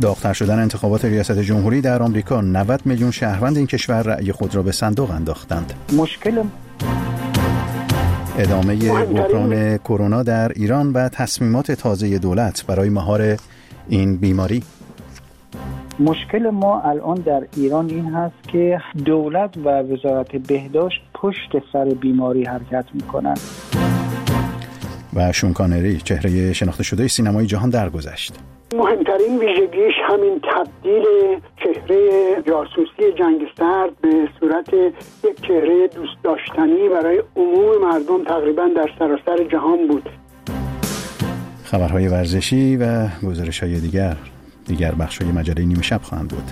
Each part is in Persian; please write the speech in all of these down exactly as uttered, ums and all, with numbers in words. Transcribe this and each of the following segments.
داغ‌تر شدن انتخابات ریاست جمهوری در آمریکا، نود میلیون شهروند این کشور رأی خود را به صندوق انداختند. مشکل ادامه بحران کرونا در ایران و تصمیمات تازه دولت برای مهار این بیماری. مشکل ما الان در ایران این هست که دولت و وزارت بهداشت پشت سر بیماری حرکت میکنن. و شون کانری، چهره شناخته شده سینمای جهان درگذشت. مهمترین ویژگیش همین تبدیل چهره جاسوسی جنگ سرد به صورت یک چهره دوست داشتنی برای عموم مردم تقریبا در سراسر جهان بود. خبرهای ورزشی و گزارش‌های دیگر دیگر بخش‌های مجله نیمه شب خواهند بود.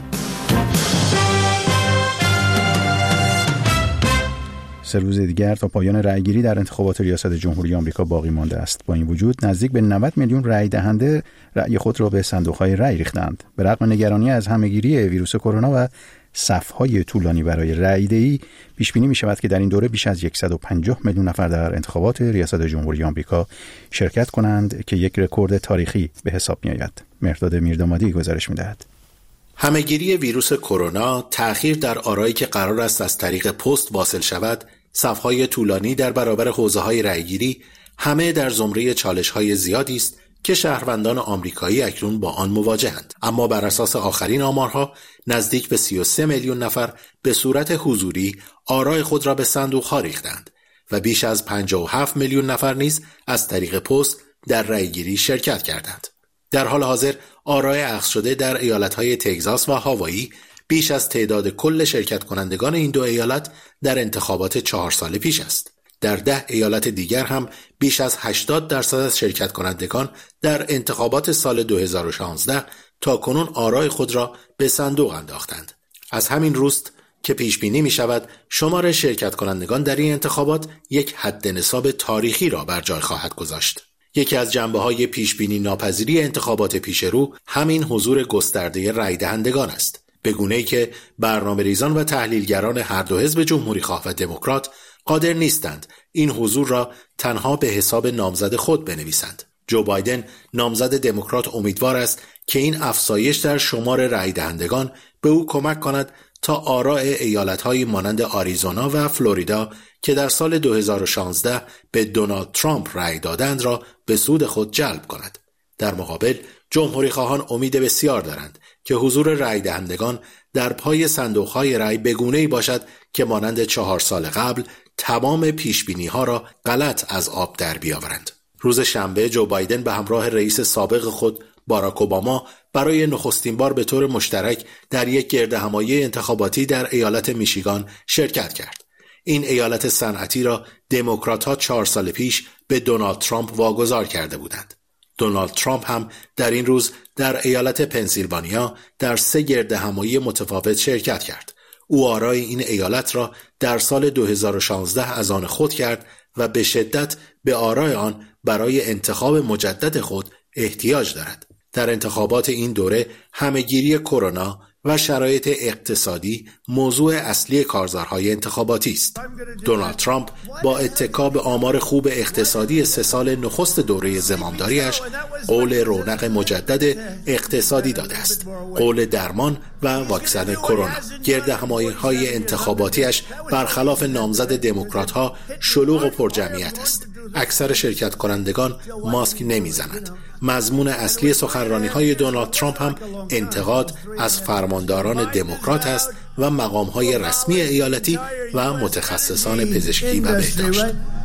سه روز دیگر تا پایان رأیگیری در انتخابات ریاست جمهوری آمریکا باقی مانده است. با این وجود نزدیک به نود میلیون رأی دهنده رأی خود را به صندوق‌های رأی ریختند. به رغم نگرانی از همهگیری ویروس کرونا و صف‌های طولانی برای رأی‌دهی، پیش بینی می‌شود که در این دوره بیش از صد و پنجاه میلیون نفر در انتخابات ریاست جمهوری آمریکا شرکت کنند که یک رکورد تاریخی به حساب می‌آید. مهرداد میردامادی گزارش می‌دهد. همهگیری ویروس کرونا، تأخیر در آرایی که قرار است از طریق پست واصل شود، صف‌های طولانی در برابر حوزه‌های رأیگیری، همه در زمره چالش‌های زیادی است که شهروندان آمریکایی اکنون با آن مواجهند. اما بر اساس آخرین آمارها نزدیک به سی و سه میلیون نفر به صورت حضوری آرای خود را به صندوق‌ها ریختند و بیش از پنجاه و هفت میلیون نفر نیز از طریق پست در رأیگیری شرکت کردند. در حال حاضر آرای اخذ شده در ایالت‌های تگزاس و هاوایی بیش از تعداد کل شرکت کنندگان این دو ایالت در انتخابات چهار سال پیش است. در ده ایالت دیگر هم بیش از هشتاد درصد از شرکت کنندگان در انتخابات سال دو هزار و شانزده تا کنون آرای خود را به صندوق انداختند. از همین روست که پیش بینی می شود شمار شرکت کنندگان در این انتخابات یک حد نصاب تاریخی را بر جای خواهد گذاشت. یکی از جنبه‌های پیش بینی ناپذیری انتخابات پیش رو همین حضور گسترده رای دهندگان است، به گونه‌ای که برنامه‌ریزان و تحلیلگران هر دو حزب جمهوری‌خواه و دموکرات قادر نیستند این حضور را تنها به حساب نامزد خود بنویسند. جو بایدن، نامزد دموکرات، امیدوار است که این افزایش در شمار رای دهندگان به او کمک کند تا آراء ایالت‌های مانند آریزونا و فلوریدا که در سال دو هزار و شانزده به دونالد ترامپ رای دادند را به سود خود جلب کند. در مقابل جمهوری‌خواهان امید بسیار دارند که حضور رای دهندگان در پای صندوق‌های رای به گونه‌ای باشد که مانند چهار سال قبل تمام پیشبینی‌ها را غلط از آب در بیاورند. روز شنبه جو بایدن به همراه رئیس سابق خود باراک اوباما برای نخستین بار به طور مشترک در یک گردهمایی انتخاباتی در ایالت میشیگان شرکت کرد. این ایالت صنعتی را دموکرات‌ها چهار سال پیش به دونالد ترامپ واگذار کرده بودند. دونالد ترامپ هم در این روز در ایالت پنسیلوانیا در سه گردهمایی متفاوت شرکت کرد. او آرای این ایالت را در سال دو هزار و شانزده از آن خود کرد و به شدت به آرای آن برای انتخاب مجدد خود احتیاج دارد. در انتخابات این دوره همهگیری کرونا و شرایط اقتصادی موضوع اصلی کارزارهای انتخاباتی است. دونالد ترامپ با اتکا به آمار خوب اقتصادی سه سال نخست دوره زمامداریش قول رونق مجدد اقتصادی داده است. قول درمان و واکسن کرونا. گردهمایی‌های انتخاباتیش برخلاف نامزد دموکرات‌ها شلوغ و پرجمعیت است. اکثر شرکت کنندگان ماسک نمیزنند. مضمون اصلی سخنرانی‌های دونالد ترامپ هم انتقاد از فرمانداران دموکرات است و مقام‌های رسمی ایالتی و متخصصان پزشکی و بهداشت.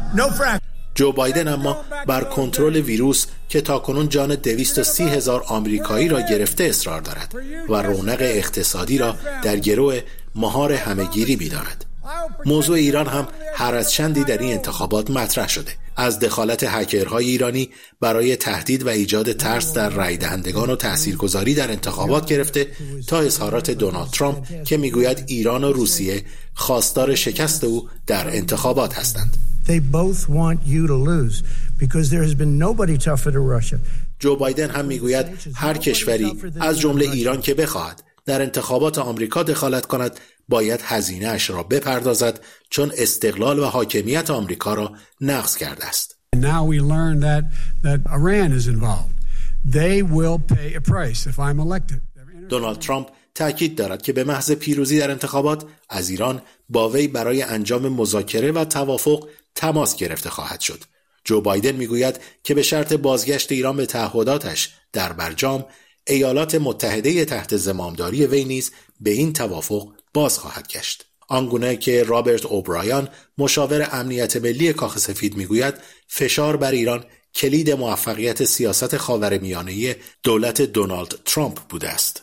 جو بایدن اما بر کنترل ویروس که تاکنون جان دویست و سی هزار آمریکایی را گرفته اصرار دارد و رونق اقتصادی را در گرو مهار همهگیری می‌دارد. موضوع ایران هم هر از چندی در این انتخابات مطرح شده. از دخالت هکرهای ایرانی برای تهدید و ایجاد ترس در رای دهندگان و تاثیرگذاری در انتخابات گرفته تا اظهارات دونالد ترامپ که میگوید ایران و روسیه خواستار شکست او در انتخابات هستند. جو بایدن هم میگوید هر کشوری از جمله ایران که بخواهد در انتخابات آمریکا دخالت کند باید هزینه اش را بپردازد چون استقلال و حاکمیت آمریکا را نقض کرده است. Now we learn that that Iran is involved. They will pay a price if I'm elected. دونالد ترامپ تأکید دارد که به محض پیروزی در انتخابات از ایران با وی برای انجام مذاکره و توافق تماس گرفته خواهد شد. جو بایدن میگوید که به شرط بازگشت ایران به تعهداتش در برجام، ایالات متحده تحت زمامداری وی نیز به این توافق باز خواهد گشت. آنگونه که رابرت اوبرایان مشاور امنیت ملی کاخ سفید میگوید فشار بر ایران کلید موفقیت سیاست خاورمیانه دولت دونالد ترامپ بوده است.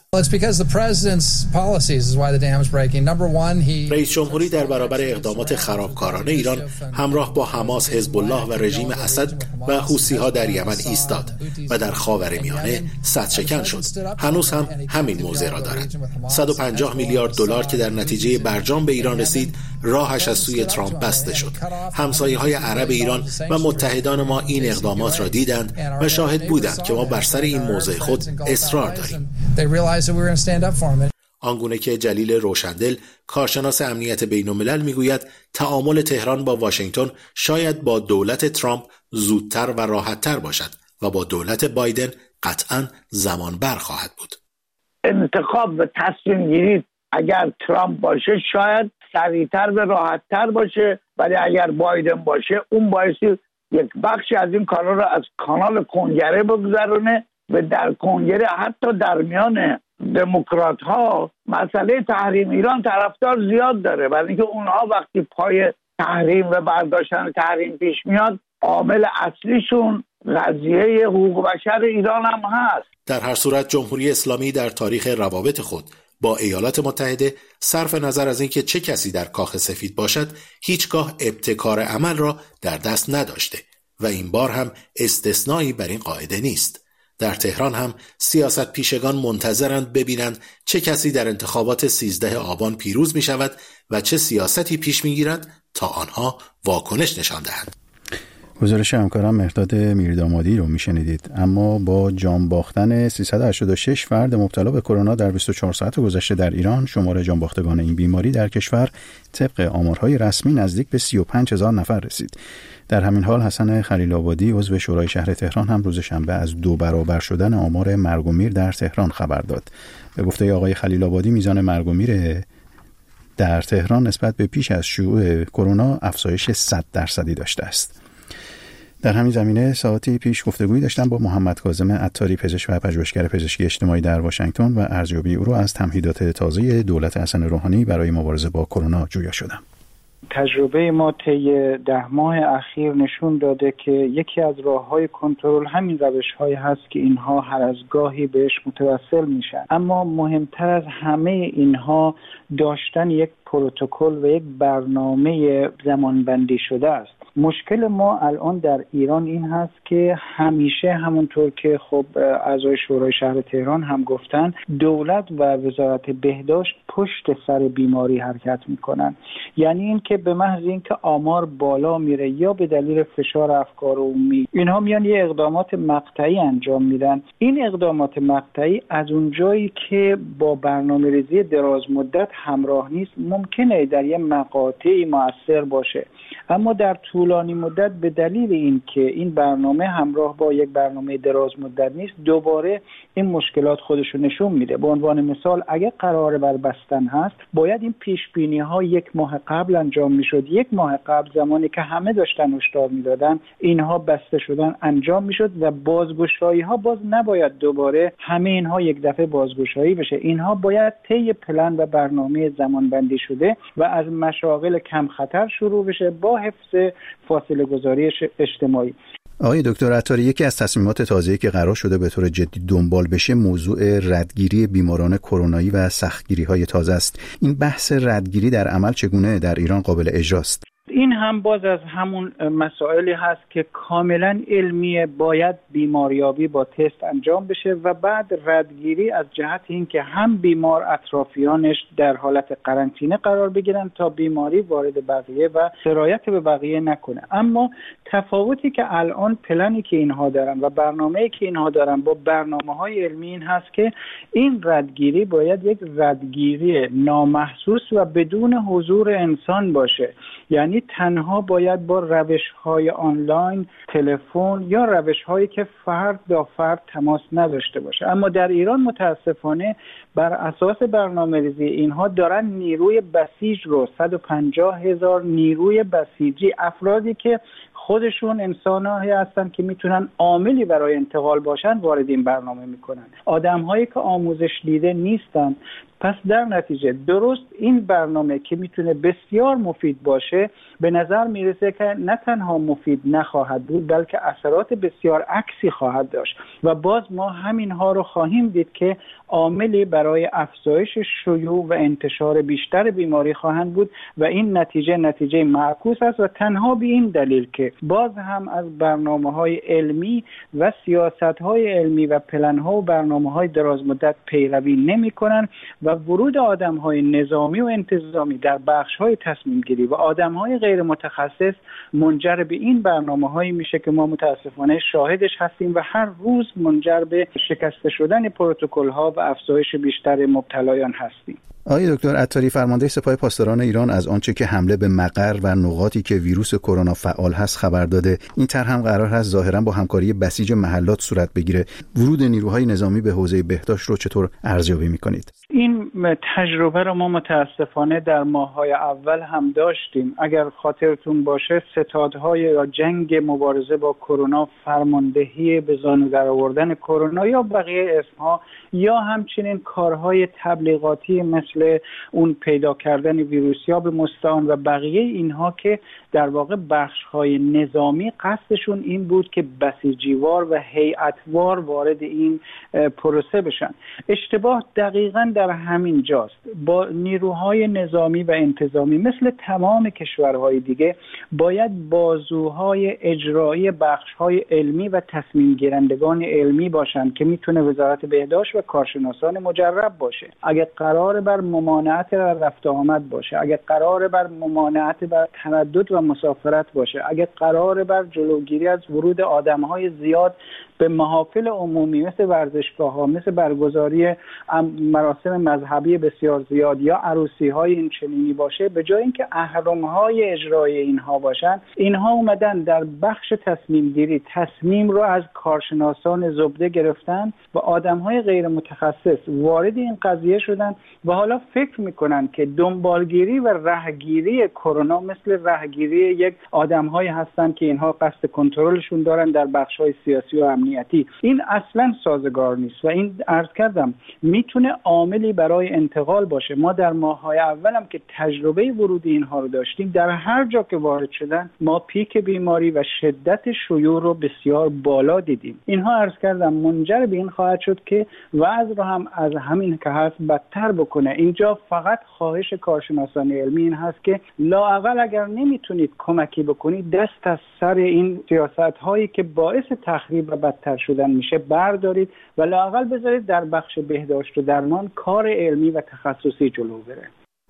رئیس جمهوری در برابر اقدامات خرابکارانه ایران همراه با حماس، حزب الله و رژیم اسد و حوثی‌ها در یمن ایستاد و در خاورمیانه صدشکن شد. هنوز هم همین موضع را دارد. صد و پنجاه میلیارد دلار که در نتیجه برجام به ایران رسید، راهش از سوی ترامپ بسته شد. همسایه‌های عرب ایران و متحدان ما این اقدامات را دیدند و شاهد بودند که ما بر سر این موضع خود اصرار داریم. آنگونه که جلیل روشندل، کارشناس امنیت بین الملل میگوید تعامل تهران با واشنگتن شاید با دولت ترامپ زودتر و راحتتر باشد و با دولت بایدن قطعاً زمان بر خواهد بود. انتخاب و تصمیم گیری اگر ترامپ باشه شاید سریعتر و راحتتر باشه، ولی اگر بایدن باشه اون بایستی یک بخشی از این کارا رو از کانال کنگره بگذرونه و در کنگره حتی در میان دموکرات ها مسئله تحریم ایران طرفدار زیاد داره، برای اینکه اونها وقتی پای تحریم و برداشتن تحریم پیش میاد عامل اصلیشون قضیه حقوق بشر ایران هم هست. در هر صورت جمهوری اسلامی در تاریخ روابط خود با ایالات متحده صرف نظر از اینکه چه کسی در کاخ سفید باشد هیچگاه ابتکار عمل را در دست نداشته و این بار هم استثنایی بر این قاعده نیست. در تهران هم سیاست پیشگان منتظرند ببینند چه کسی در انتخابات سیزده آبان پیروز می شود و چه سیاستی پیش می گیرد تا آنها واکنش نشان دهند. گزارش همکارم مهرداد میردامادی رو میشنیدید. اما با جان باختن سیصد و هشتاد و شش فرد مبتلا به کرونا در بیست و چهار ساعت گذشته در ایران، شمار جان باختگان این بیماری در کشور طبق آمارهای رسمی نزدیک به سی و پنج هزار نفر رسید. در همین حال حسن خلیل آبادی عضو شورای شهر تهران هم روز شنبه از دو برابر شدن آمار مرگ و میر در تهران خبر داد. به گفته آقای خلیل آبادی میزان مرگ و میر در تهران نسبت به پیش از شیوع کرونا افزایش صد درصدی داشته است. در همین زمینه ساعتی پیش گفتگویی داشتم با محمد کاظم عطاری، پزشک و پژوهشگر پزشکی اجتماعی در واشنگتن، و ارزیابی او را از تمهیدات تازه دولت حسن روحانی برای مبارزه با کرونا جویا شدم. تجربه ما طی ده ماه اخیر نشون داده که یکی از راه‌های کنترل همین روش‌هایی هست که اینها هر از گاهی بهش متوسل میشن، اما مهمتر از همه اینها داشتن یک پروتکل و یک برنامه زمانبندی شده است. مشکل ما الان در ایران این هست که همیشه همونطور که خب اعضای شورای شهر تهران هم گفتن، دولت و وزارت بهداشت پشت سر بیماری حرکت میکنن. یعنی این که به محض اینکه آمار بالا میره یا به دلیل فشار افکار عمومی، اینها میان یه اقدامات مقطعی انجام میدن. این اقدامات مقطعی از اونجایی که با برنامه‌ریزی دراز مدت همراه نیست، ممکنه در یه مقاطعی مؤثر باشه، اما در طولانی مدت به دلیل این که این برنامه همراه با یک برنامه دراز مدت نیست، دوباره این مشکلات خودشو نشون میده. به عنوان مثال اگه قرار بر بستن هست، باید این پیش بینی ها یک ماه قبل انجام میشد. یک ماه قبل زمانی که همه داشتن هشدار میدادن اینها بسته شدن انجام میشد و بازگشایی ها باز نباید دوباره همه اینها یک دفعه بازگشایی بشه. اینها باید طی پلن و برنامه زمان بندی شده و از مشاغل کم خطر شروع بشه با حفظ فاصله گذاری اجتماعی. آقای دکتر عطاری، یکی از تصمیمات تازه‌ای که قرار شده به طور جدی دنبال بشه موضوع ردگیری بیماران کرونایی و سختگیری‌های تازه است. این بحث ردگیری در عمل چگونه در ایران قابل اجراست؟ این هم باز از همون مسائلی هست که کاملا علمیه. باید بیماریابی با تست انجام بشه و بعد ردگیری از جهت این که هم بیمار اطرافیانش در حالت قرنطینه قرار بگیرن تا بیماری وارد بقیه و سرایت به بقیه نکنه. اما تفاوتی که الان پلنی که اینها دارن و برنامه‌ای که اینها دارن با برنامه‌های علمی این هست که این ردگیری باید یک ردگیری نامحسوس و بدون حضور انسان باشه. یعنی تنها باید با روش‌های آنلاین، تلفن یا روش‌هایی که فرد با فرد تماس نداشته باشه. اما در ایران متاسفانه بر اساس برنامه‌ریزی اینها دارن نیروی بسیج رو صد و پنجاه هزار نیروی بسیجی، افرادی که خودشون انسان‌هایی هستن که میتونن عاملی برای انتقال باشن، وارد این برنامه میکنن. آدم‌هایی که آموزش دیده نیستن. پس در نتیجه درست این برنامه که میتونه بسیار مفید باشه، به نظر میرسه که نه تنها مفید نخواهد بود بلکه اثرات بسیار عکسی خواهد داشت و باز ما همینها رو خواهیم دید که عاملی برای افزایش شیوع و انتشار بیشتر بیماری خواهند بود و این نتیجه نتیجه معکوس است و تنها به این دلیل که باز هم از برنامه‌های علمی و سیاست‌های علمی و پلن‌ها و برنامه‌های درازمدت پیروی نمی‌کنند و ورود آدم‌های نظامی و انتظامی در بخش‌های تصمیم‌گیری و آدم‌های غیر متخصص منجر به این برنامه‌هایی میشه که ما متأسفانه شاهدش هستیم و هر روز منجر به شکسته شدن پروتکل‌ها و افزایش بیشتر مبتلایان هستیم. آقای دکتر عطاری، فرمانده سپاه پاسداران ایران، از آنچه که حمله به مقر و نقاطی که ویروس کرونا فعال هست خبر داده. این طرح هم قرار هست ظاهراً با همکاری بسیج محلات صورت بگیره. ورود نیروهای نظامی به حوزه بهداشت رو چطور ارزیابی می‌کنید؟ این تجربه رو ما متاسفانه در ماه‌های اول هم داشتیم. اگر خاطرتون باشه ستادهای یا جنگ مبارزه با کرونا، فرماندهی به زانو در آوردن کرونا یا بقیه اسمها یا همچنین کارهای تبلیغاتی مثل اون پیدا کردن ویروسیاب مستعان و بقیه اینها که در واقع بخش‌های نظامی قصدشون این بود که بسیجیوار و هیئتوار وارد این پروسه بشن. اشتباه دقیقاً در همین جاست. با نیروهای نظامی و انتظامی مثل تمام کشورهای دیگه باید بازوهای اجرایی بخش‌های علمی و تصمیم گیرندگان علمی باشن که میتونه وزارت بهداشت و کارشناسان مجرب باشه. اگه قرار بر ممانعت رفت آمد باشه، اگه قرار بر ممانعت بر تردد و مسافرت باشه، اگه قرار بر جلوگیری از ورود آدم‌های زیاد به محافل عمومی مثل ورزشگاه‌ها، مثل برگزاری مراسم مذهبی بسیار زیاد یا عروسی‌های این چنینی باشه، به جای اینکه اهرم‌های اجرایی اینها باشن، اینها اومدن در بخش تصمیم گیری تصمیم رو از کارشناسان زبده گرفتن و آدم‌های غیر متخصص وارد این قضیه شدن و حالا فکر می‌کنن که دنبالگیری و رهگیری کرونا مثل رهگیری یک آدم‌هایی هستن که اینها قصد کنترلشون دارن در بخش‌های سیاسی و امنیتی. این اصلا سازگار نیست و این عرض کردم میتونه عاملی برای انتقال باشه. ما در ماه‌های اولم که تجربه ورود اینها رو داشتیم، در هر جا که وارد شدن ما پیک بیماری و شدت شیوع رو بسیار بالا دیدیم. اینها عرض کردم منجر به این خواهد شد که وضع رو هم از همین که هست بدتر بکنه. اینجا فقط خواهش کارشناسان علمی این هست که لااقل اگر نمیتونید کمکی بکنید، دست از سر این سیاست‌هایی که باعث تخریب و بدتر شدن میشه بردارید و لااقل بذارید در بخش بهداشت و درمان کار علمی و تخصصی جلو بره.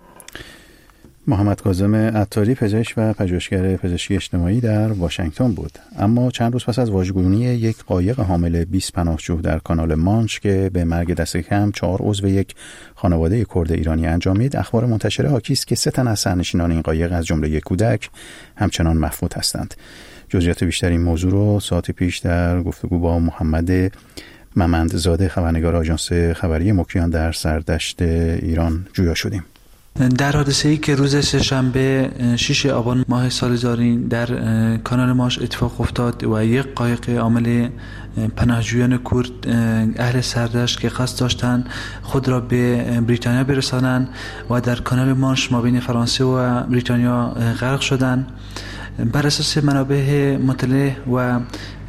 محمد کاظم عطاری، پزشک و پژوهشگر پزشکی اجتماعی در واشنگتن بود. اما چند روز پس از واژگونی یک قایق حامل بیست پناهجو در کانال مانش که به مرگ دست کم چهار عضو یک خانواده کرد ایرانی انجامید، اخبار منتشره حاکی است که سه تن از سرنشینان این قایق از جمله یک کودک همچنان مفقود هستند. جزئیات بیشتر این موضوع رو ساعت پیش در گفتگو با محمد ممندزاده، خبرنگار آژانس خبری مکیان در سردشت ایران جویا شدیم. در حادثه‌ای که روز سه‌شنبه شش آبان ماه سال جاری در کانال ماش اتفاق افتاد و یک قایق حامل پناهجویان کرد اهل سردشت که قصد داشتند خود را به بریتانیا برسانند و در کانال ماش ما بین فرانسه و بریتانیا غرق شدند، بر اساس منابع مطلع و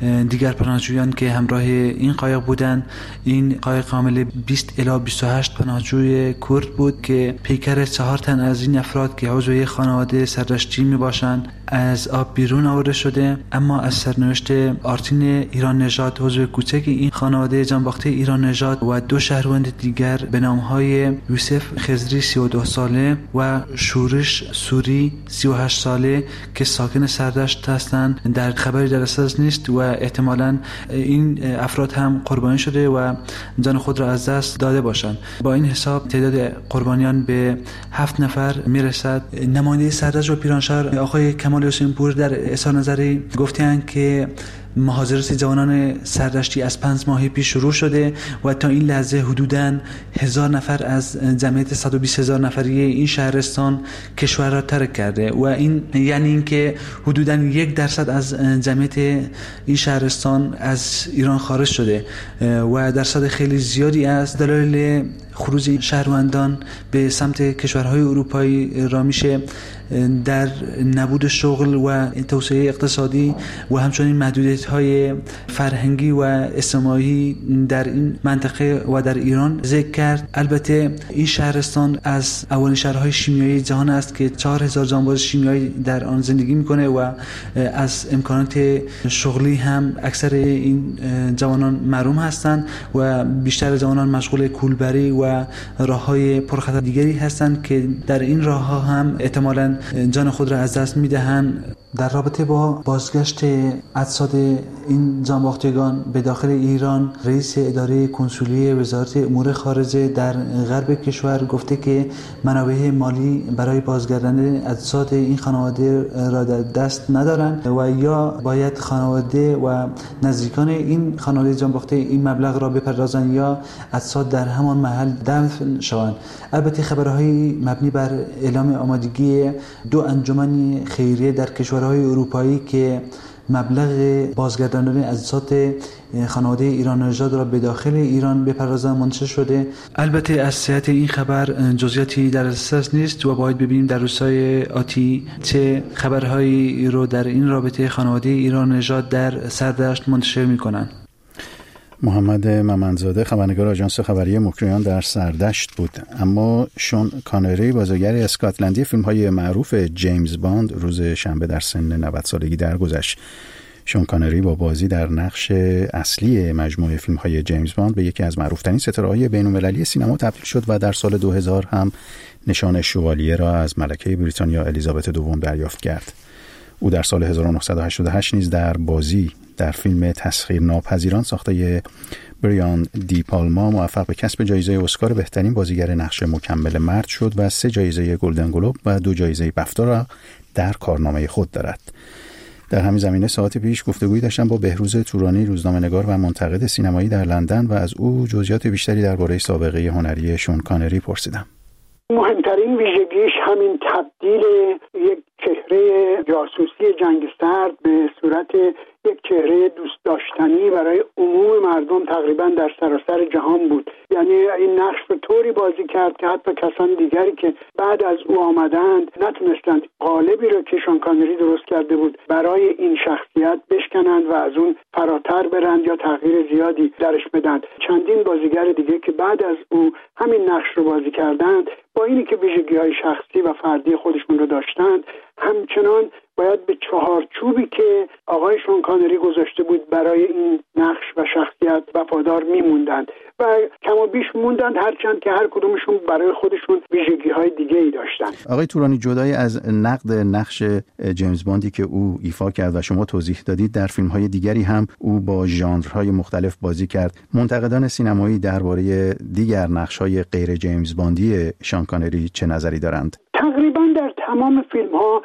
دیگر پناهجویان که همراه این قایق بودند. این قایق حامل بیست الی بیست و هشت پناهجوی کرد بود که پیکر چهار تن از این افراد که عضو خانواده سردشتی می باشند از آب بیرون آورده شده، اما از سرنوشت آرتین ایران نژاد عضو کوچک این خانواده جانباخته ایران نژاد و دو شهروند دیگر به نامهای یوسف خضری سی و دو ساله و شورش سوری سی و هشت ساله که ساکن سردشت هستند در خبری در اساس نیست و احتمالاً این افراد هم قربانی شده و جان خود را از دست داده باشند. با این حساب تعداد قربانیان به هفت نفر میرسد. نماینده سردشت و پیرانشهر آقای کمال حسین پور در اظهار نظری گفتند که محاضرات جوانان سردشتی از پنج ماه پیش شروع شده و تا این لحظه حدوداً هزار نفر از جمعیت صد و بیست هزار نفری این شهرستان کشور را ترک کرده و این یعنی اینکه حدوداً یک درصد از جمعیت این شهرستان از ایران خارج شده و درصد خیلی زیادی از دلایل خروج شهروندان به سمت کشورهای اروپایی را میشه در نبود شغل و توسعه اقتصادی و همچنین محدودیت‌های فرهنگی و اجتماعی در این منطقه و در ایران ذکر کرد. البته این شهرستان از اولین شهرهای شیمیایی جهان است که چهار هزار جانباز شیمیایی در آن زندگی میکنه و از امکانات شغلی هم اکثر این جوانان محروم هستند و بیشتر جوانان مشغول کولبری و راه‌های پرخطر دیگری هستند که در این راه‌ها هم احتمالاً جان خود را از دست می‌دهند. در رابطه با بازگشت اجساد این جانباختگان به داخل ایران، رئیس اداره کنسولی وزارت امور خارجه در غرب کشور گفته که منابع مالی برای بازگرداندن اجساد این خانواده را در دست ندارند و یا باید خانواده و نزدیکان این خانواده جانباخته این مبلغ را بپردازند یا اجساد در همان محل دفن شوند. البته خبرهای مبنی بر اعلام آمادگی دو انجمن خیریه در کشورهای اروپایی که مبلغ بازگرداندن اجساد خانواده ایران نژاد را به داخل ایران بپردازند منتشر شده. البته از صحت این خبر جزئیاتی در دسترس نیست و باید ببینیم در روزهای آتی چه خبرهایی رو در این رابطه خانواده ایران نژاد در سردشت منتشر می‌کنند. محمد ممنزاده خبرنگار آژانس خبری مکریان در سردشت بود. اما شون کانری بازیگر اسکاتلندی فیلم‌های معروف جیمز باند روز شنبه در سن نود سالگی درگذشت. شون کانری با بازی در نقش اصلی مجموعه فیلم‌های جیمز باند به یکی از معروف‌ترین ستاره‌های بین‌المللی سینما تبدیل شد و در سال دو هزار هم نشان شوالیه را از ملکه بریتانیا الیزابت دوم دریافت کرد. او در سال هزار و نهصد و هشتاد و هشت نیز در بازی در فیلم تسخیرناپذیران ساخته بریان دی پالما موفق به کسب جایزه اسکار بهترین بازیگر نقش مکمل مرد شد و سه جایزه گلدن گلوب و دو جایزه بفتا را در کارنامه خود دارد. در همین زمینه ساعت پیش گفتگویی داشتم با بهروز تورانی، روزنامه‌نگار و منتقد سینمایی در لندن و از او جزئیات بیشتری درباره سابقه هنری شون کانری پرسیدم. مهمترین ویژگیش همین تبدیل یک چهره جاسوسی جنگ سرد به صورت یک چهره دوست داشتنی برای عموم مردم تقریبا در سراسر جهان بود. یعنی این نقش به طوری بازی کرد که حتی کسان دیگری که بعد از او آمدند نتونستند قالبی رو که شون کانری درست کرده بود برای این شخصیت بشکنند و از اون فراتر برند یا تغییر زیادی درش بدن. چندین بازیگر دیگه که بعد از او همین نقش رو بازی کردند با اینی که ویژگی‌های شخصی و فردی خودشون رو داشتند، همچنان باید به چهارچوبی که آقای شون کانری گذاشته بود برای این نقش و شخصیت وفادار میموندند و کم و بیش موندند، هرچند که هر کدومشون برای خودشون ویژگی‌های دیگه‌ای داشتند. آقای تورانی، جدای از نقد نقش جیمز باندی که او ایفا کرد و شما توضیح دادید، در فیلم‌های دیگری هم او با ژانرهای مختلف بازی کرد. منتقدان سینمایی درباره دیگر نقش‌های غیر جیمز باندی شون کانری چه نظری دارند؟ تقریبا در تمام فیلم‌ها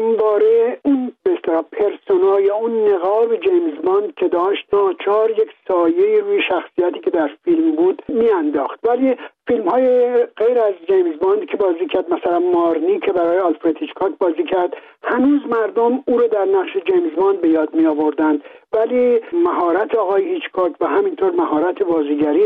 همواره اون به اصطلاح پرسونا یا اون نقاب جیمز باند که داشت ناچار یک سایه روی شخصیتی که در فیلم بود میانداخت. ولی فیلم‌های غیر از جیمز باند که بازی کرد، مثلا مارنی که برای آلفرد هیچکاک بازی کرد، هنوز مردم او رو در نقش جیمز باند به یاد می آوردند. ولی مهارت آقای هیچکاک و همینطور مهارت بازیگری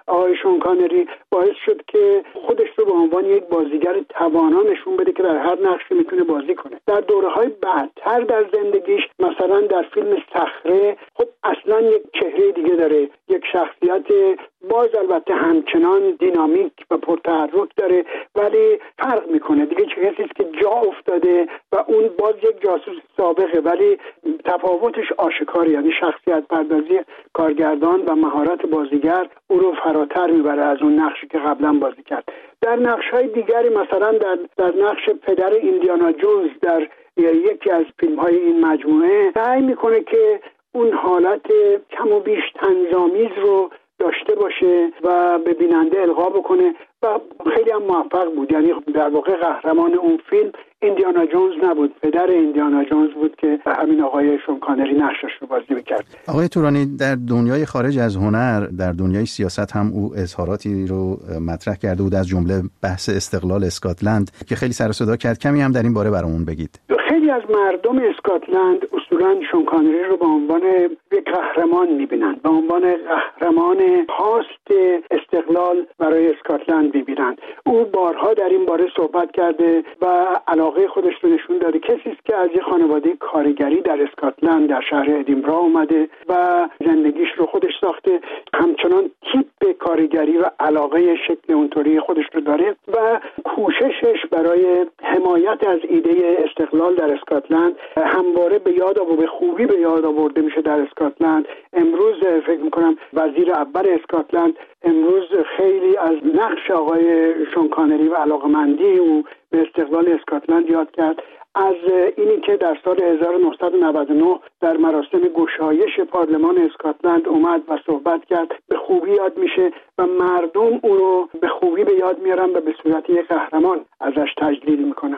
آقای شون کانری باعث شد که خودش رو به عنوان یک بازیگر توانا نشون بده که در هر نقشی میتونه بازی کنه. در دوره‌های بعدتر در زندگیش، مثلا در فیلم صخره، خب اصلا یک چهره دیگه داره، یک شخصیت باز البته همچنان دینامیک و پرتحرک داره، ولی فرق میکنه دیگه، چه کسی است که جا افتاده و اون باز یک جاسوس سابقه، ولی تفاوتش آشکاره، یعنی شخصیت پردازی کارگردان و مهارت بازیگر او رو فراتر میبره از اون نقشی که قبلا بازی کرد. در نقش‌های دیگری، مثلا در در نقش پدر ایندیانا جونز در یکی از فیلم‌های این مجموعه، سعی میکنه که اون حالت کم و بیش طنزآمیز رو داشته باشه و به بیننده القا بکنه و خیلی هم موفق بود. یعنی در واقع قهرمان اون فیلم ایندیانا جونز نبود، پدر ایندیانا جونز بود که همین آقای شون کانری نقشش رو بازی می‌کرد. آقای تورانی، در دنیای خارج از هنر، در دنیای سیاست هم او اظهاراتی رو مطرح کرده بود، از جمله بحث استقلال اسکاتلند که خیلی سر و صدا کرد. کمی هم در این باره برامون بگید. خیلی از مردم اسکاتلند اصولاً شون کانری رو به عنوان یک قهرمان می‌بینند، به عنوان قهرمان پاست استقلال برای اسکاتلند می‌بینند. او بارها در این باره صحبت کرده و علاقه خودش رو نشون داده. کسی است که از یک خانواده کارگری در اسکاتلند در شهر ادینبرا اومده و زندگیش رو خودش ساخته، همچنان تیپ کارگری و علاقه شکل اونطوری خودش رو داره و کوششش برای حمایت از ایده استقلال در اسکاتلند همواره به یاد و به خوبی به یاد آورده میشه در اسکاتلند. امروز فکر میکنم وزیر اول اسکاتلند امروز خیلی از نقش آقای شون کانری و علاقمندی او به استقلال اسکاتلند یاد کرد، از اینی که در سال هزار و نهصد و نود و نه در مراسم گشایش پارلمان اسکاتلند اومد و صحبت کرد، به خوبی یاد میشه و مردم او رو به خوبی به یاد میارن و به صورت یک قهرمان ازش تجلیل میکنن.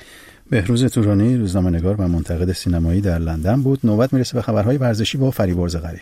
بهروز تورانی، روزنامه‌نگار و منتقد سینمایی در لندن بود. نوبت میرسه به خبرهای ورزشی با فریبرز غریب.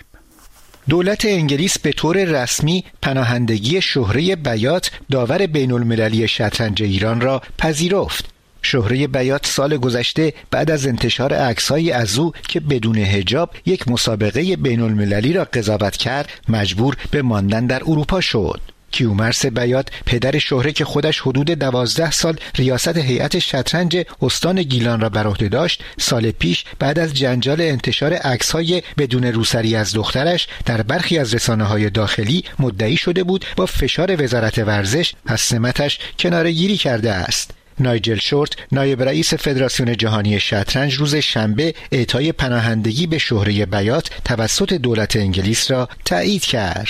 دولت انگلیس به طور رسمی پناهندگی شهره بیات داور بین‌المللی شطرنج ایران را پذیرفت. شهره بیات سال گذشته بعد از انتشار عکس‌هایی از او که بدون حجاب یک مسابقه بین‌المللی را قضاوت کرد، مجبور به ماندن در اروپا شد. کیومرث بیات، پدر شهره که خودش حدود دوازده سال ریاست هیئت شطرنج استان گیلان را بر عهده داشت، سال پیش بعد از جنجال انتشار عکس‌های بدون روسری از دخترش در برخی از رسانه‌های داخلی مدعی شده بود با فشار وزارت ورزش از سمتش کناره‌گیری کرده است. نایجل شورت، نایب رئیس فدراسیون جهانی شطرنج، روز شنبه اعطای پناهندگی به شهره بیات توسط دولت انگلیس را تایید کرد.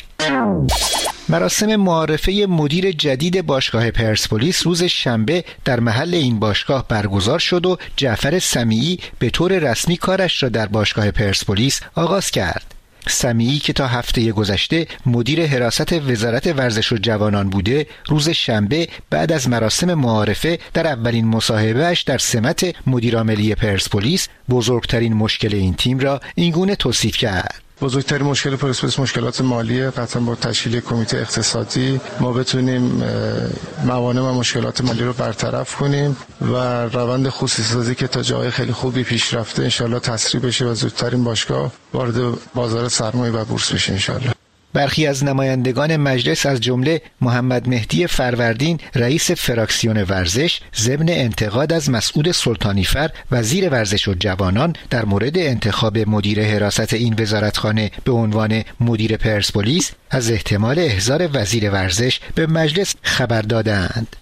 مراسم معارفه مدیر جدید باشگاه پرسپولیس روز شنبه در محل این باشگاه برگزار شد و جعفر سمیعی به طور رسمی کارش را در باشگاه پرسپولیس آغاز کرد. سمیعی که تا هفته گذشته مدیر حراست وزارت ورزش و جوانان بوده، روز شنبه بعد از مراسم معارفه در اولین مصاحبهش در سمت مدیرعاملی پرسپولیس بزرگترین مشکل این تیم را اینگونه توصیف کرد. بزرگترین مشکل پرسپولیس مشکلات مالیه. قطعا با تشکیل کمیته اقتصادی ما بتونیم موانع و مشکلات مالی رو برطرف کنیم و روند خصوصی‌سازی که تا جای خیلی خوبی پیش رفته انشالله تسریع بشه و زودتر این باشگاه وارد بازار سرمایه و بورس بشه انشالله. برخی از نمایندگان مجلس از جمله محمد مهدی فروردین، رئیس فراکسیون ورزش، ضمن انتقاد از مسعود سلطانیفر، وزیر ورزش و جوانان در مورد انتخاب مدیر حراست این وزارتخانه به عنوان مدیر پرسپولیس، از احتمال احضار وزیر ورزش به مجلس خبر دادند.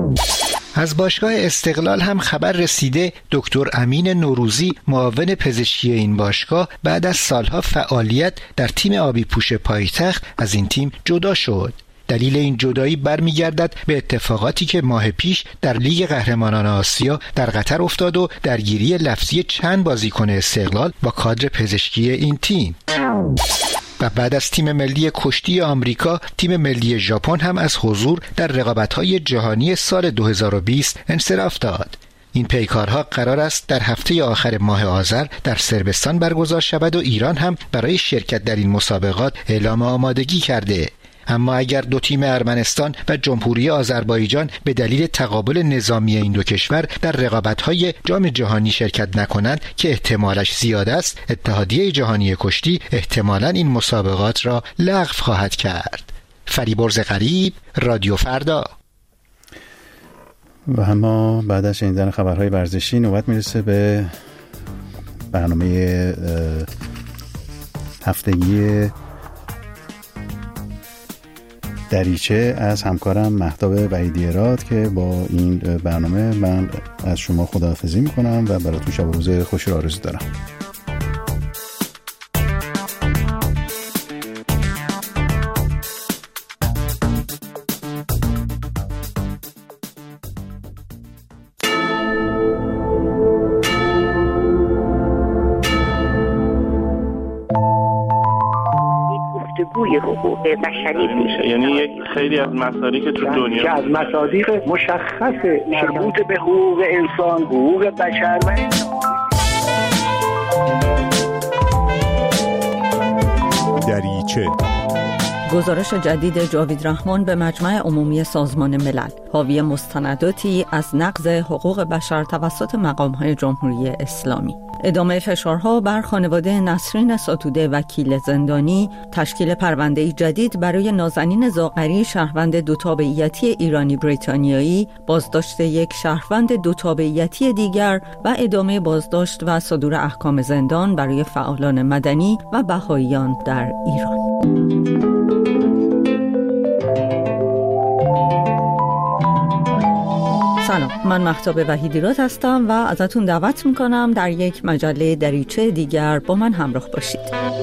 از باشگاه استقلال هم خبر رسیده دکتر امین نوروزی، معاون پزشکی این باشگاه، بعد از سالها فعالیت در تیم آبی پوش پایتخت از این تیم جدا شد. دلیل این جدایی برمیگردد به اتفاقاتی که ماه پیش در لیگ قهرمانان آسیا در قطر افتاد و درگیری لفظی چند بازیکن استقلال با کادر پزشکی این تیم. و بعد از تیم ملی کشتی آمریکا، تیم ملی ژاپن هم از حضور در رقابت‌های جهانی سال دو هزار و بیست انصراف داد. این پیکارها قرار است در هفته آخر ماه آذر در صربستان برگزار شود و ایران هم برای شرکت در این مسابقات اعلام آمادگی کرده. اما اگر دو تیم ارمنستان و جمهوری آذربایجان به دلیل تقابل نظامی این دو کشور در رقابت‌های جام جهانی شرکت نکنند که احتمالش زیاد است، اتحادیه جهانی کشتی احتمالاً این مسابقات را لغو خواهد کرد. فریبرز غریب، رادیو فردا. و اما بعد از شنیدن خبرهای ورزشی نوبت میرسه به برنامه هفتگی دریچه از همکارم مهتاب وحیدی‌راد که با این برنامه من از شما خداحافظی میکنم و براتون شب و روز خوشی رو آرزو دارم. حقوق بشری میشه، یعنی یک خیلی از مسائلی که تو دنیا که از مصادیق مشخص مربوط به حقوق انسان، حقوق بشر و دریچه. گزارش جدید جاوید رحمان به مجمع عمومی سازمان ملل حاوی مستنداتی از نقض حقوق بشر توسط مقام‌های جمهوری اسلامی. ادامه فشارها بر خانواده نسرین ستوده وکیل زندانی، تشکیل پرونده جدید برای نازنین زاغری شهروند دو تابعیتی ایرانی بریتانیایی، بازداشت یک شهروند دو تابعیتی دیگر و ادامه بازداشت و صدور احکام زندان برای فعالان مدنی و بهائیان در ایران. سلام، من مهتاب وحیدی‌راد هستم و ازتون دعوت میکنم در یک مجله دریچه دیگر با من همراه باشید.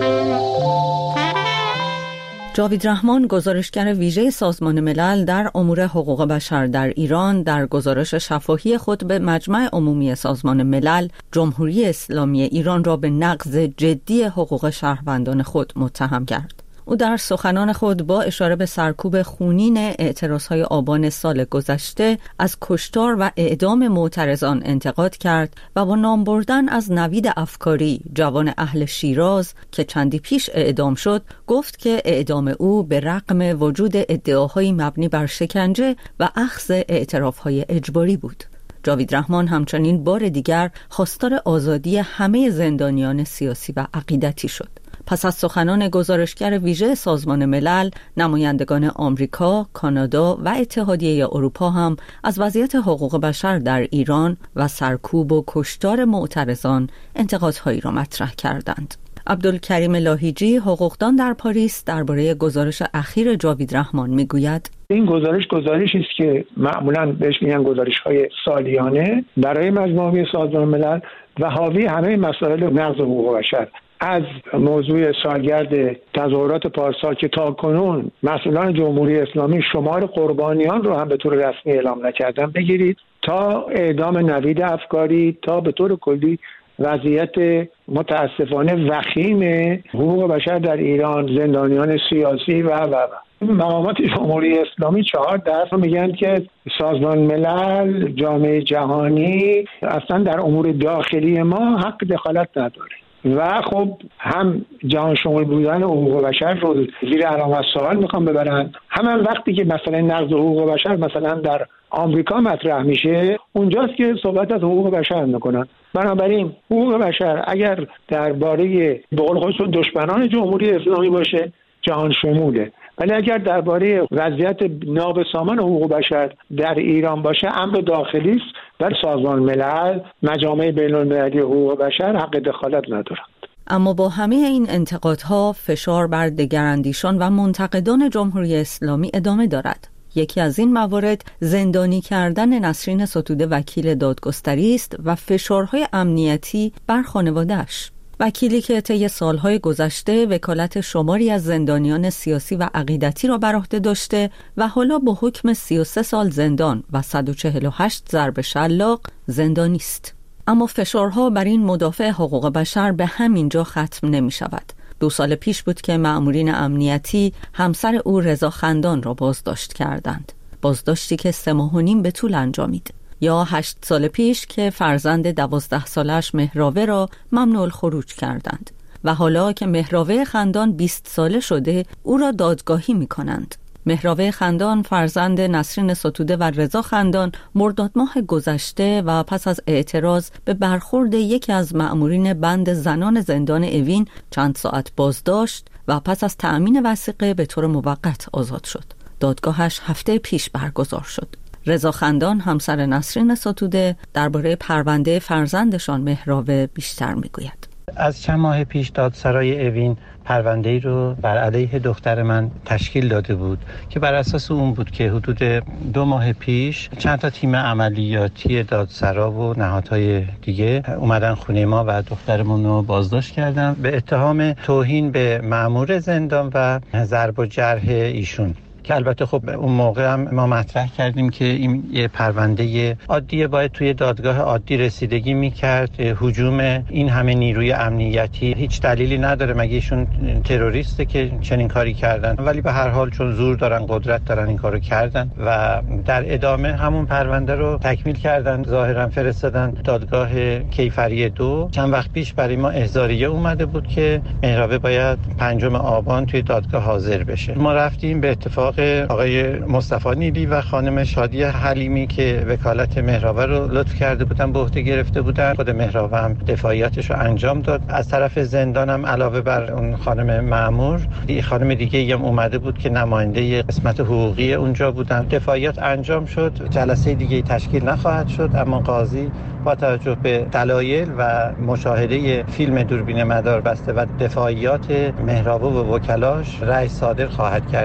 جاوید رحمان، گزارشگر ویژه سازمان ملل در امور حقوق بشر در ایران، در گزارش شفاهی خود به مجمع عمومی سازمان ملل جمهوری اسلامی ایران را به نقض جدی حقوق شهروندان خود متهم کرد. او در سخنان خود با اشاره به سرکوب خونین اعتراضهای آبان سال گذشته از کشتار و اعدام معترضان انتقاد کرد و با نام بردن از نوید افکاری، جوان اهل شیراز که چندی پیش اعدام شد، گفت که اعدام او به رغم وجود ادعاهای مبنی بر شکنجه و اخذ اعترافهای اجباری بود. جاوید رحمان همچنین بار دیگر خواستار آزادی همه زندانیان سیاسی و عقیدتی شد. پس از سخنان گزارشگر ویژه سازمان ملل، نمایندگان آمریکا، کانادا و اتحادیه اروپا هم از وضعیت حقوق بشر در ایران و سرکوب و کشتار معترضان انتقادهایی را مطرح کردند. عبدالکریم لاهیجی، حقوقدان در پاریس، درباره گزارش اخیر جاوید رحمان میگوید: این گزارش گزارشی است که معمولاً بهش میگن گزارش‌های سالیانه برای مجمع سازمان ملل و حاوی همه مسائل نقض حقوق بشر، از موضوع سالگرد تظاهرات پارسال که تاکنون مسئولان جمهوری اسلامی شمار قربانیان رو هم به طور رسمی اعلام نکردن بگیرید، تا اعدام نوید افکاری، تا به طور کلی وضعیت متاسفانه وخیم حقوق بشر در ایران، زندانیان سیاسی و و و مقامات جمهوری اسلامی چهار دست میگن که سازمان ملل، جامعه جهانی اصلا در امور داخلی ما حق دخالت نداره و خب هم جهان شمول بودن حقوق بشر رو زیر علامت سوال میخوام ببرن، هم وقتی که مثلا نقض حقوق بشر مثلا در آمریکا مطرح میشه، اونجاست که صحبت از حقوق بشر میکنن. بنابراین حقوق بشر اگر درباره به قول خودشون دشمنان جمهوری اسلامی باشه، جهان شموله، ولی اگر درباره وضعیت نابسامان حقوق بشر در ایران باشه، امر داخلی است و سازمان ملل، مجامع بین‌المللی حقوق بشر حق دخالت ندارند. اما با همه این انتقادها، فشار بر دگراندیشان و منتقدان جمهوری اسلامی ادامه دارد. یکی از این موارد زندانی کردن نسرین ستوده وکیل دادگستری است و فشارهای امنیتی بر خانواده‌اش. وکیلی که طی سالهای گذشته وکالت شماری از زندانیان سیاسی و عقیدتی را بر عهده داشته و حالا با حکم سی و سه سال زندان و صد و چهل و هشت ضرب شلاق زندانی است. اما فشارها بر این مدافع حقوق بشر به همین جا ختم نمی شود. دو سال پیش بود که مأمورین امنیتی همسر او رضا خندان را بازداشت کردند. بازداشتی که سه ماه و نیم به طول انجامید. یا هشت سال پیش که فرزند دوازده سالش مهراوه را ممنوع الخروج کردند و حالا که مهراوه خندان بیست ساله شده او را دادگاهی می کنند. مهراوه خندان فرزند نسرین ستوده و رضا خندان مرداد ماه گذشته و پس از اعتراض به برخورد یکی از مأمورین بند زنان زندان اوین چند ساعت بازداشت و پس از تأمین وثیقه به طور موقت آزاد شد. دادگاهش هفته پیش برگزار شد. رضا خندان همسر نسرین ستوده درباره پرونده فرزندشان مهراوه بیشتر میگوید. از چند ماه پیش دادسرای اوین پرونده‌ای رو بر علیه دختر من تشکیل داده بود که بر اساس اون بود که حدود دو ماه پیش چند تا تیم عملیاتی دادسرا و نهادهای دیگه اومدن خونه ما و دخترمون رو بازداشت کردن به اتهام توهین به مأمور زندان و ضرب و جرح ایشون، که البته خب اون موقع هم ما مطرح کردیم که این یه پرونده عادیه، باید توی دادگاه عادی رسیدگی میکرد. هجوم این همه نیروی امنیتی هیچ دلیلی نداره، مگه ایشون تروریسته که چنین کاری کردن؟ ولی به هر حال چون زور دارن، قدرت دارن، این کارو کردن و در ادامه همون پرونده رو تکمیل کردن، ظاهرا فرستادن دادگاه کیفری دو. چند وقت پیش برای ما احضاریه اومده بود که مهراوه باید پنجم آبان توی دادگاه حاضر بشه. ما رفتیم به اتفاق آقای مصطفی نیلی و خانم شادی حلیمی که وکالت مهراوه رو لطف کرده بودن، به عهده گرفته بودن. خود مهراوه هم دفاعیاتش رو انجام داد. از طرف زندان هم علاوه بر اون خانم مأمور، خانم دیگه هم اومده بود که نماینده قسمت حقوقی اونجا بودن. دفاعیات انجام شد. جلسه دیگه تشکیل نخواهد شد، اما قاضی با توجه به دلایل و مشاهده فیلم دوربین مدار بسته و دفاعیات مهراوه و وکلاش رأی صادر خواهد کرد.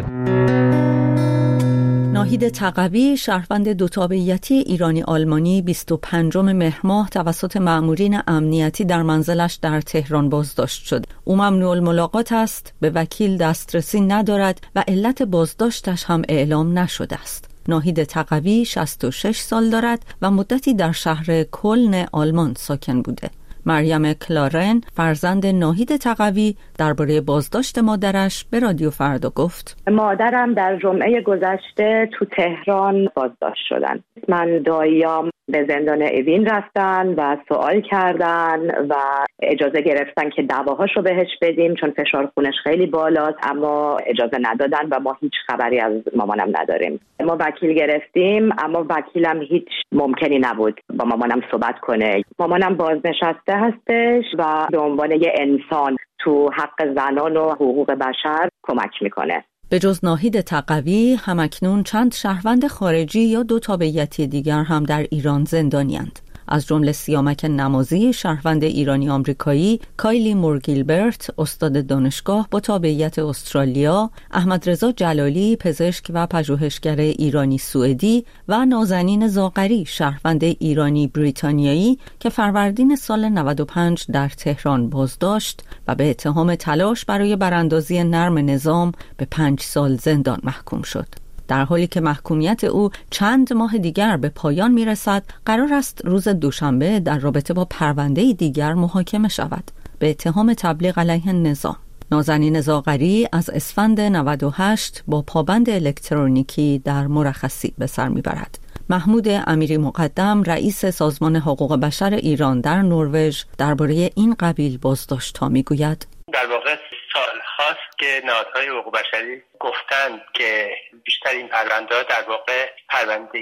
ناهید تقوی شهروند دو تابعیتی ایرانی آلمانی بیست و پنجم مهر ماه توسط مأمورین امنیتی در منزلش در تهران بازداشت شد. او ممنوع الملاقات است، به وکیل دسترسی ندارد و علت بازداشتش هم اعلام نشده است. ناهید تقوی شصت و شش سال دارد و مدتی در شهر کلن آلمان ساکن بوده. مریم کلارن فرزند ناهید تقوی درباره بازداشت مادرش به رادیو فردا گفت: مادرم در جمعه گذشته تو تهران بازداشت شدن. من داییام به زندان اوین رفتن و سوال کردن و اجازه گرفتن که دواهاشو بهش بدیم چون فشار خونش خیلی بالاست، اما اجازه ندادن و ما هیچ خبری از مامانم نداریم. ما وکیل گرفتیم اما وکیلم هیچ ممکنی نبود با مامانم صحبت کنه. مامانم بازنشسته هستش و به عنوان یه انسان تو حق زنان و حقوق بشر کمک میکنه. به جز ناهید تقوی همکنون چند شهروند خارجی یا دو تابعیتی دیگر هم در ایران زندانی‌اند. از جمله سیامک نمازی شهروند ایرانی آمریکایی، کایلی مورگیلبرت استاد دانشگاه با تابعیت استرالیا، احمد رضا جلالی پزشک و پژوهشگر ایرانی سوئدی و نازنین زاغری شهروند ایرانی بریتانیایی که فروردین سال نود و پنج در تهران بازداشت و به اتهام تلاش برای براندازی نرم نظام به پنج سال زندان محکوم شد. در حالی که محکومیت او چند ماه دیگر به پایان میرسد، قرار است روز دوشنبه در رابطه با پرونده دیگر محاکمه شود به اتهام تبلیغ علیه نظام. نازنین زاغری از اسفند نود و هشت با پابند الکترونیکی در مرخصی به سر میبرد. محمود امیری مقدم رئیس سازمان حقوق بشر ایران در نروژ درباره این قبیل بازداشت‌ها میگوید: در واقع سال هاست که نهادهای حقوق بشری گفتند که بیشتر این پرونده‌ها در واقع پرونده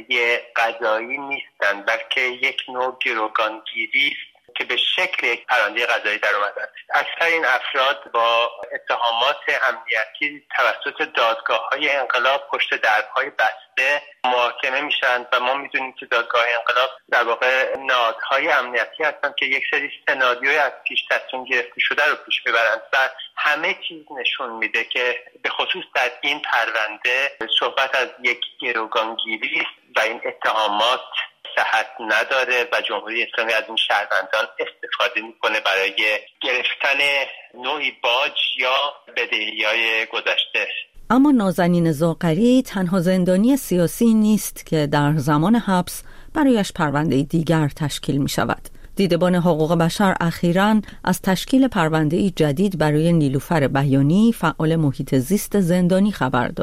قضایی نیستند، بلکه یک نوع گروگانگیری است که به شکل یک پرونده قضایی در اومدن. اکثر این افراد با اتهامات امنیتی توسط دادگاه‌های انقلاب پشت درهای بسته محاکمه میشن و ما میدونیم که دادگاه انقلاب در واقع نهادهای امنیتی هستن که یک سری سناریوی از پیش تصمیم گرفته شده رو پیش میبرند و همه چیز نشون میده که به خصوص در این پرونده صحبت از یک گروگانگیری و این اتهامات صحت نداره و جمهوری اسلامی از این شهروندان استفاده میکنه برای گرفتن نوعی باج یا بدهی‌های گذشته. اما نازنین زاغری تنها زندانی سیاسی نیست که در زمان حبس برایش پرونده دیگر تشکیل می شود. دیدبان حقوق بشر اخیراً از تشکیل پرونده جدید برای نیلوفر بیانی فعال محیط زیست زندانی خبر داد.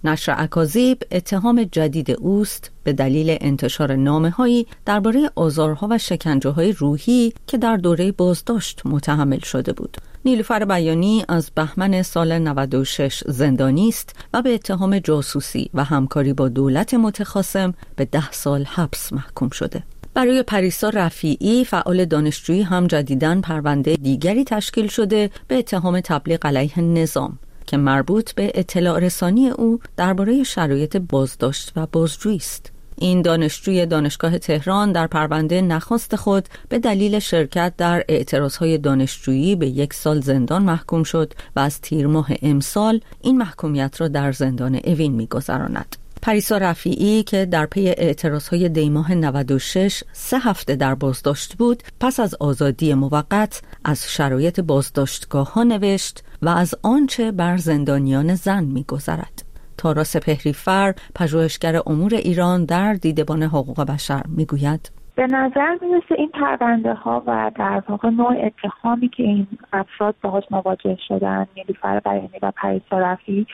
نشر اکاذیب اتهام جدید اوست به دلیل انتشار نامه‌هایی درباره آزارها و شکنجه‌های روحی که در دوره بازداشت متحمل شده بود. نیلوفر بیانی از بهمن سال نود و شش زندانی است و به اتهام جاسوسی و همکاری با دولت متخاصم به ده سال حبس محکوم شده. برای پریسا رفیعی فعال دانشجویی هم جدیداً پرونده دیگری تشکیل شده به اتهام تبلیغ علیه نظام که مربوط به اطلاع رسانی او درباره شرایط بازداشت و بازجویی است. این دانشجوی دانشگاه تهران در پرونده نخست خود به دلیل شرکت در اعتراضهای دانشجویی به یک سال زندان محکوم شد و از تیر ماه امسال این محکومیت را در زندان اوین می‌گذراند. پریسا رفیعی که در پی اعتراضهای دیماه نود و شش سه هفته در بازداشت بود، پس از آزادی موقت از شرایط بازداشتگاه ها نوشت و از آنچه بر زندانیان زن می‌گذرد. تارا سپهری‌فر، پژوهشگر امور ایران در دیدبان حقوق بشر میگوید: به نظر میرسه این پرونده ها و در واقع نوع اتهامی که این افراد باهاش مواجه شدن، نیلوفر بیانی و پریسا رفیعی،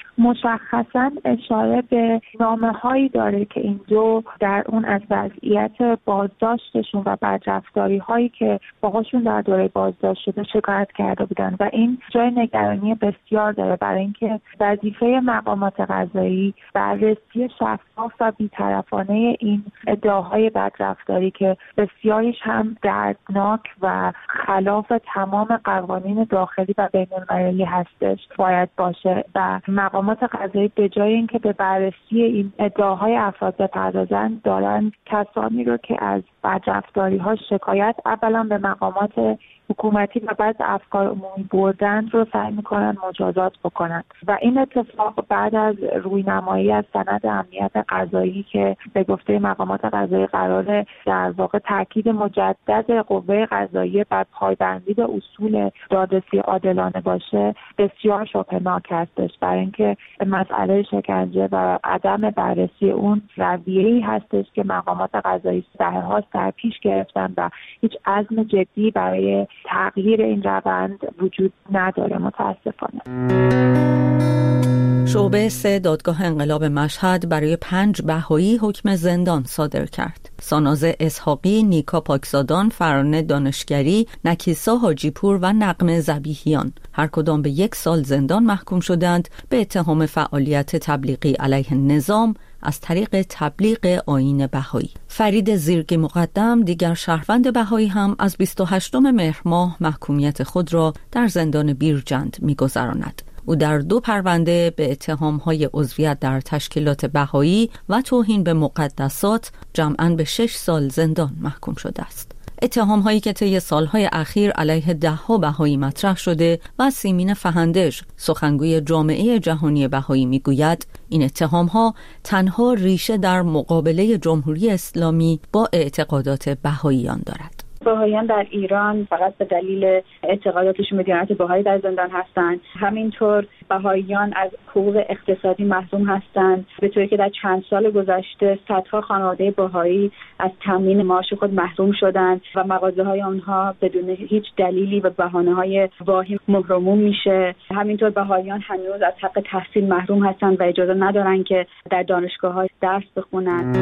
مشخصا اشاره به نامه هایی داره که این دو در اون از وضعیت بازداشتشون و بدرفتاری هایی که باهاشون در دوره بازداشت شده شکایت کرده بودن و این جای نگرانی بسیار داره، برای اینکه وظیفه مقامات قضایی بررسی شفاف و بی‌طرفانه این ادعاهای بدرفتاری که بسیاریش هم دردناک و خلاف تمام قوانین داخلی و بین‌المللی هستش باید باشه و مقامات قضایی به جای اینکه به بررسی این ادعاهای افراد بپردازن، دارن کسانی رو که از بدرفتاری‌ها شکایت اولا به مقامات حکومتی و بعد افکار عمومی بردن رو سعی میکنن مجازات بکنن و این اتفاق بعد از روینمایی از سند امنیت قضایی که به گفته مقامات قضایی قراره در واقع تاکید مجدد قوه قضاییه بر پایبندی به اصول دادرسی عادلانه باشه، بسیار شبهه‌ناک هستش، برای اینکه مسئله شکنجه و عدم بررسی اون رویه‌ای هستش که مقامات قضایی سال‌هاست در پیش گرفتن و هیچ عزم جدی برای تغییر این روند وجود نداره متاسفانه. شعبه سه دادگاه انقلاب مشهد برای پنج بهایی حکم زندان صادر کرد. ساناز اسحاقی، نیکا پاکزادان، فرانه دانشگری، نکیسا حاجیپور و نغمه ذبیحیان هر کدام به یک سال زندان محکوم شدند به اتهام فعالیت تبلیغی علیه نظام از طریق تبلیغ آیین بهایی. فرید زیرگی مقدم، دیگر شهروند بهایی، هم از بیست و هشتم مهر ماه محکومیت خود را در زندان بیرجند می‌گذراند. او در دو پرونده به اتهام‌های عضویت در تشکیلات بهایی و توهین به مقدسات جمعاً به شش سال زندان محکوم شده است. اتهام هایی که طی سالهای اخیر علیه ده‌ها بهایی مطرح شده و سیمین فهندش، سخنگوی جامعه جهانی بهایی، میگوید این اتهام ها تنها ریشه در مقابله جمهوری اسلامی با اعتقادات بهاییان دارد. بهاییان در ایران فقط به دلیل اعتقاداتشون به دیانت بهایی در زندان هستند. همینطور بهاییان از حقوق اقتصادی محروم هستند، به طوری که در چند سال گذشته صدها خانواده بهایی از تامین معاش خود محروم شدند و مغازه‌های آنها بدون هیچ دلیلی و بهانه‌های واهی مهرموم میشه. همینطور بهاییان هنوز از حق تحصیل محروم هستند و اجازه ندارن که در دانشگاه‌ها درس بخونن.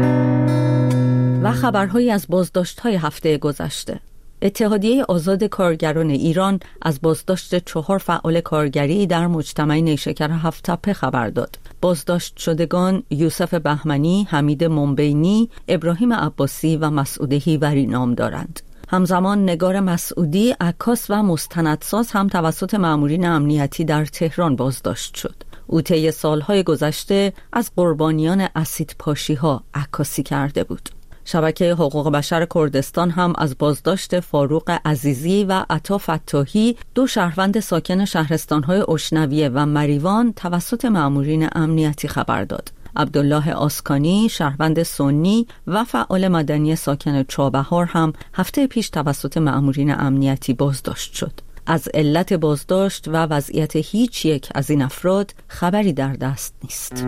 و خبرهایی از بازداشت‌های هفته گذشته. اتحادیه آزاد کارگران ایران از بازداشت چهار فعال کارگری در مجتمع نیشکر هفت‌تپه خبر داد. بازداشت شدگان یوسف بهمنی، حمید منبینی، ابراهیم عباسی و مسعود هیوری نام دارند. همزمان نگار مسعودی، عکاس و مستندساز هم توسط مامورین امنیتی در تهران بازداشت شد. او طی سالهای گذشته از قربانیان اسیدپاشی‌ها عکاسی کرده بود. شبکه حقوق بشر کردستان هم از بازداشت فاروق عزیزی و عطا فتاحی، دو شهروند ساکن شهرستان‌های اشنویه و مریوان، توسط مامورین امنیتی خبر داد. عبدالله آسکانی، شهروند سنی و فعال مدنی ساکن چابهار، هم هفته پیش توسط مامورین امنیتی بازداشت شد. از علت بازداشت و وضعیت هیچ یک از این افراد خبری در دست نیست.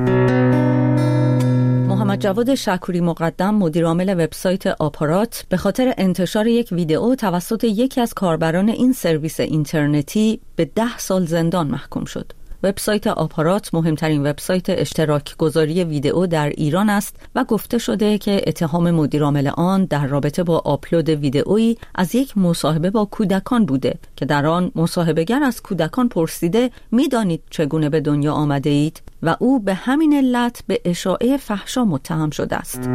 محمد جواد شکوری مقدم، مدیر عامل وبسایت آپارات، به خاطر انتشار یک ویدئو توسط یکی از کاربران این سرویس اینترنتی به ده سال زندان محکوم شد. وبسایت آپارات مهمترین وبسایت اشتراک گذاری ویدئو در ایران است و گفته شده که اتهام مدیرعامل آن در رابطه با آپلود ویدئویی از یک مصاحبه با کودکان بوده که در آن مصاحبه‌گر از کودکان پرسیده می‌دانید چگونه به دنیا آمده اید و او به همین علت به اشاعه فحشا متهم شده است.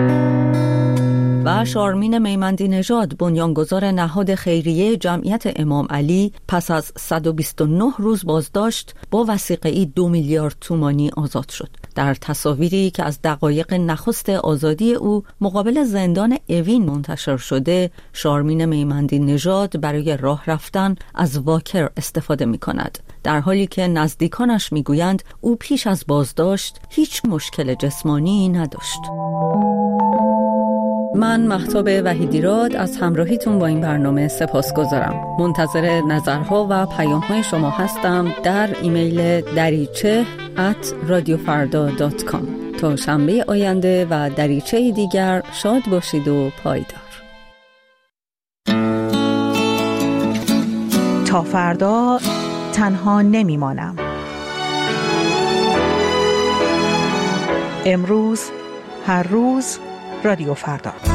و شارمین میمندی نژاد بنیانگذار نهاد خیریه جمعیت امام علی پس از صد و بیست و نه روز بازداشت با وثیقه‌ای دو میلیارد تومانی آزاد شد. در تصاویری که از دقایق نخست آزادی او مقابل زندان اوین منتشر شده، شارمین میمندی نژاد برای راه رفتن از واکر استفاده می کند، در حالی که نزدیکانش می گویند او پیش از بازداشت هیچ مشکل جسمانی نداشت. من مهتاب وحیدیراد از همراهیتون با این برنامه سپاسگزارم. منتظر نظرها و پیام‌های شما هستم در ایمیل دریچه ات رادیو فردا دات کام. تا شنبه آینده و دریچه دیگر شاد باشید و پایدار. تا فردا تنها نمیمانم. امروز، هر روز، رادیو فردا.